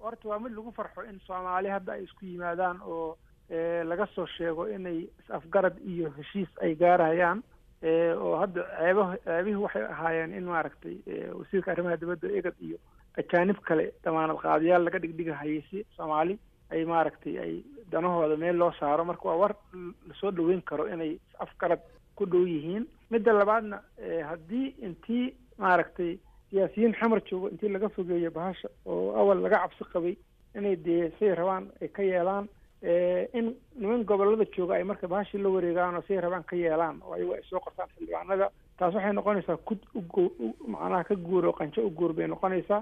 horta waa mid lagu farxo in Soomaali hadda ay isku yimaadaan oo laga soo sheego inay afgarad iyo heshiis ay gaarayaan oo hadda ceebihii waxay ahaayeen in maaragtay wasiirka arrimaha dibadda egad iyo ajaanib kale damaanad qaadayaal laga dhigdhigahayay si Soomaali ay maaragtay ay danahooda meel loo saaro marka waa war lasoo dhaweyn karo inay afgarad ku dhow yihiin midda labaadna haddii intii maaragtay siyaasiyiin xamar joogo intii laga fogeeyo bahasha oo awal laga cabsi qabay inay dee say rabaan ay ka yeelaan in niman gobollada jooga ay marka bahashii la wareegaan oo say rabaan ka yeelaan oo ayagu ay soo qortaan xildhibaanada taas waxay noqonaysaa macnaha ka guur oo qanjo u guur bay noqonaysaa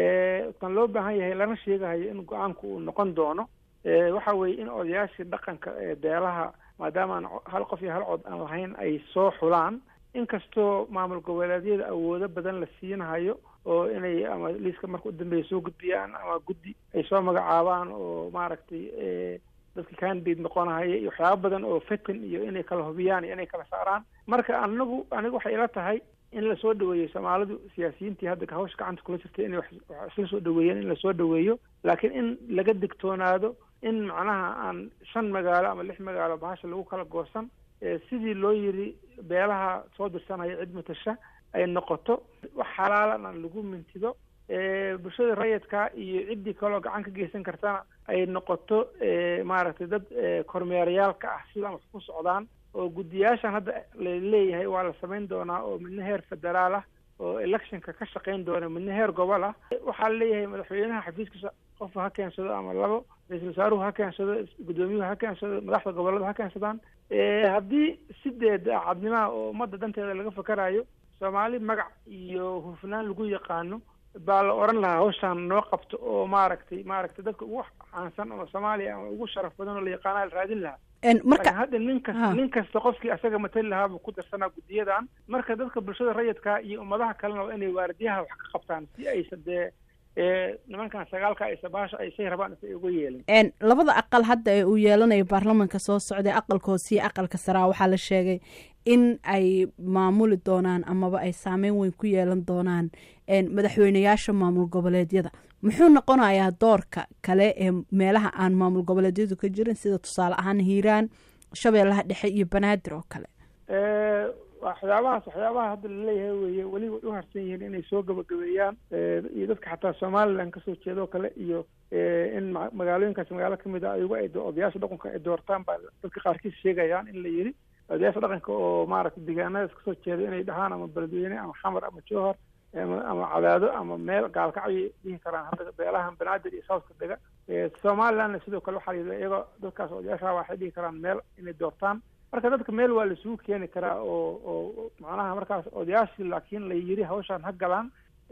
tan loo baahan yahay lana sheegahayo in go-aanku uu noqon doono waxa weeye in odayaashii dhaqanka beelaha maadaama aan hal qof iyo hal cod aan lahayn ay soo xulaan inkastoo maamul goboleedyada awoodo badan la siinahayo oo inay ama liiska marka u dambeeya soo gudbiyaan ama guddi ay soo magacaabaan oo maaragtay dadka candidate noqonahaya iyo waxyaaba badan oo fetin iyo inay kala hubiyaan iyo inay kala saaraan marka anigu waxay ila tahay in lasoo dhaweeyo Soomaalidu siyaasiyiintii hadda hawsha gacanta kula jirtay inay wax isla soo dhaweeyaan in lasoo dhaweeyo laakiin in laga digtoonaado in macnaha aan 5 magaalo ama 6 magaalo bahasha lagu kala goosan sidii loo yiri beelaha soo dirsanaya cid matasha ay noqoto wax xalaalan aan lagu mintido bulshada rayidka iyo ciddii kale gacan ka geysan kartana ay noqoto maaragtay dad kormeerayaalka ah sida wax ku socdaan oo guddiyaashan hadda leeyahay waa la samayn doonaa oo midna heer federaal ah oo electionka ka shaqayn doona midna heer gobol ah waxaa leeyahay madaxweynaha xafiiskiisa qof ha keensado ama labo ra'iisul wasaaruhu ha keensado gudoomiyuhu ha keensado madaxda gobolada ha keensadaan haddii sideed cadnimaha oo ummadda danteeda laga fakarayo Soomaali magac iyo hufnaan lagu yaqaano baa la oran lahaa hawshan noo qabto oo maaragtay dadka ugu caansan oo Soomaaliya ama ugu sharaf badan oo la yaqaan la raadin lahaa marka hadda nin kasta qofkii asaga matali lahaa buu ku darsanaa guddiyadan marka dadka bulshada rayidka iyo ummadaha kalena waa inay waardiyaha wax ka qabtaan si aysan dee nimankan sagaalka ay sabaasha ay say rabaan inay ugu yeelan labada aqal hadda ee uu yeelanayo baarlamaanka soo socday aqalka hoose iyo aqalka sare waxaa la sheegay in ay maamuli doonaan amaba ay saameyn weyn ku yeelan doonaan madaxweynayaasha maamul goboleedyada muxuu noqonayaa doorka kale ee meelaha aan maamul goboleedyadu ka jirin sida tusaale ahaan Hiiraan Shabeellaha Dhexe iyo Banaadir oo kale waxyaabaha hadda la leeyahay weeye weli way u harsan yihiin inay soo gabagabeeyaan iyo dadka xataa Somaliland ka soo jeedo kale iyo in magaalooyinkaas magaalo kamid ah ayagu ay odayaasha dhaqanka ay doortaan baa dadka qaarkiis sheegayaan in la yiri odayaasha dhaqanka oo maaragtay deegaanada ka soo jeeda inay dhahaan ama Beledweyne ama Xamar ama Jowhar ama Cadaado ama meel gaalkacyo dhihi karaan hadda beelahan Banaadir iyo South Dega Somaliland sidoo kale waxaa iyaga dadkaas odayaasha waxay dhihi karaan meel inay doortaan marka dadka meel waa la isugu keeni karaa oo macnaha markaas odayaashii laakiin la yiri hawshan ha galaan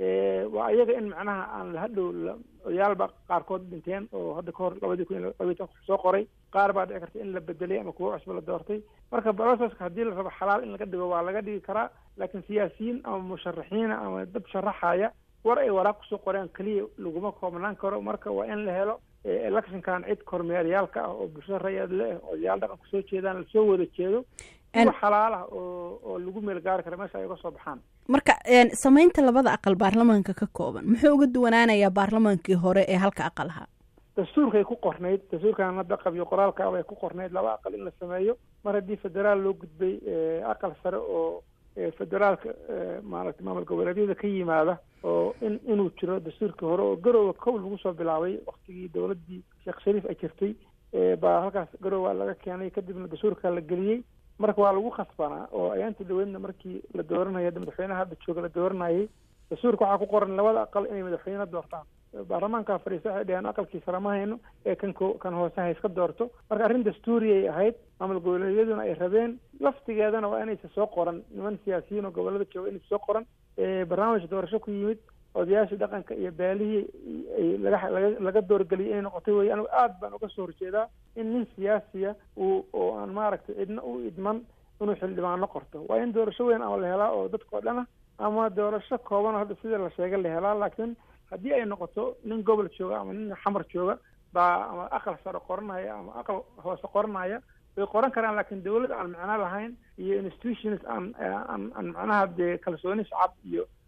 waa iyaga in macnaha aan la hadhow odayaalba qaarkood dhinteen oo hadda kahor 2012 soo qoray qaar baa dhici karta in la bedelay ama kuwa cusub la doortay marka barasaska haddii la rabo xalaal in laga dhigo waa laga dhigi karaa laakiin siyaasiyiin ama musharaxiin ama dad sharaxaya war ay waraaq kusoo qoreen kaliya laguma koobnaan karo marka waa in la helo electionkan cid kormeeryaalka ah oo bulshada rayid leh oo odayaal dhaqan kusoo jeedaan la soo wada jeedo wax xalaal ah oo lagu meel gaari karo meesha ay uga soo baxaan marka samaynta labada aqal baarlamaanka ka kooban muxuu uga duwanaanayaa baarlamaankii hore ee halka aqal ahaa dastuurkay ku qornayd dastuurkan hadda qabyo qoraalka ay ku qornayd laba aqal in la sameeyo mar haddii federaal loo gudbay aqal sare oo federaalka maaragtay maamul goboleedyada ka yimaada oo inuu jiro dastuurkii hore oo garoowa kow lagu soo bilaabay waqtigii dowladdii Sheekh Shariif ay jirtay baa halkaas garoowa laga keenay kadibna dastuurka la geliyey marka waa lagu khasbanaa oo ayaantii dawladna markii la dooranayay madaxweynaha hadda jooga la dooranayay dastuurka waxaa ku qoran labada aqal inay madaxweyne doortaan baarlamaanka fariiso waxay dhaheen aqalkii sare ma hayno ee kan hoose ha iska doorto marka arrin dastuuri ay ahayd maamul goboleedyaduna ay rabeen laftigeedana waa inaysa soo qoran niman siyaasiyiin oo gobolada jooga inaysa soo qoran barnaamij doorasho ku yimid odayaashii dhaqanka iyo beelihii laga doorgeliyay inay noqotay wey anigu aad baan uga soo horjeedaa in nin siyaasiya oo aan maaragtay cidna u idman inuu xildhibaano qorto waa in doorasho weyn ama la helaa oo dadkao dhana ama doorasho kooban oo hadda sida la sheegay la helaa laakiin haddii ay noqoto nin gobol jooga ama nin xamar jooga baa ama aqal sare qoranaya ama aqal hoose qoranaya way qoran karaan laakiin dawlad aan macno lahayn iyo institutions aan macnaha dee kalsooni shacab iyo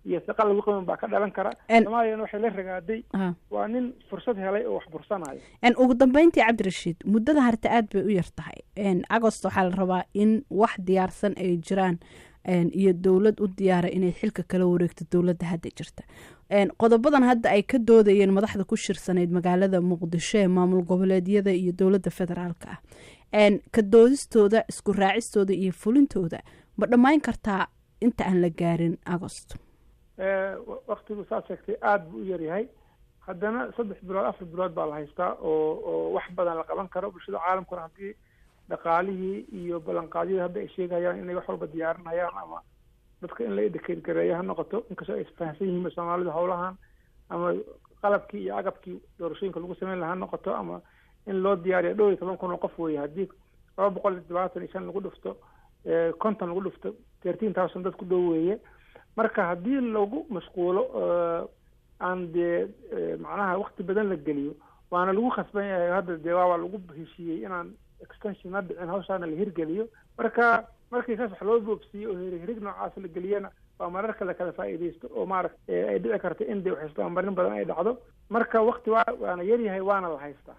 iyo shaqa lagu qaban baa ka dhalan kara. Soomaaliyana waxay la ragaaday waa nin fursad helay oo wax bursanayo. ugu dambeyntii cabdirashiid muddada harta aad bay u yar tahay. Agost waxaa la rabaa in wax diyaarsan ay jiraan iyo dowlad u diyaara inay xilka kala wareegto dowladda hadda jirta. Qodobadan hadda ay ka doodayeen madaxda ku shirsaneyd magaalada Muqdisho ee maamul goboleedyada iyo dowladda federaalka ah. Ka doodistooda, isku raacistooda iyo fulintooda ma dhammayn kartaa inta aan la gaarin Agost? Waqtigu saa sheegtay aad buu u yar yahay. Haddana 3 bilood 4 bilood baa la haystaa oo wax badan la qaban karo. Bulshada caalamkuna haddii dhaqaalihii iyo ballanqaadyada hadda ay sheegayaan inay wax walba diyaarinayaan ama dadka in la educate gareeyo ha noqoto, inkastoo ay isfahansan yihiin Soomaalidu howlahan ama qalabkii iyo agabkii doorashooyinka lagu sameyn lahaa noqoto ama in loo diyaariyo 12,000 oo qof weeye haddii 275 lagu dhufto 50 lagu dhufto 13,000 dad ku dhow weeye. Marka haddii lagu mashquulo aan dee macnaha waqti badan la geliyo waana lagu khasban yahay hadda dee waa lagu heshiiyey inaan extension ma dhicin hawshaana la hirgeliyo. Markii saas wax loo boobsiiyo oo hirig noocaas la geliyana waa mararka la kala faa'iidaysto oo ay dhici karto in dee waxistaan marin badan ay dhacdo. Marka waqti waana yar yahay waana la haystaa.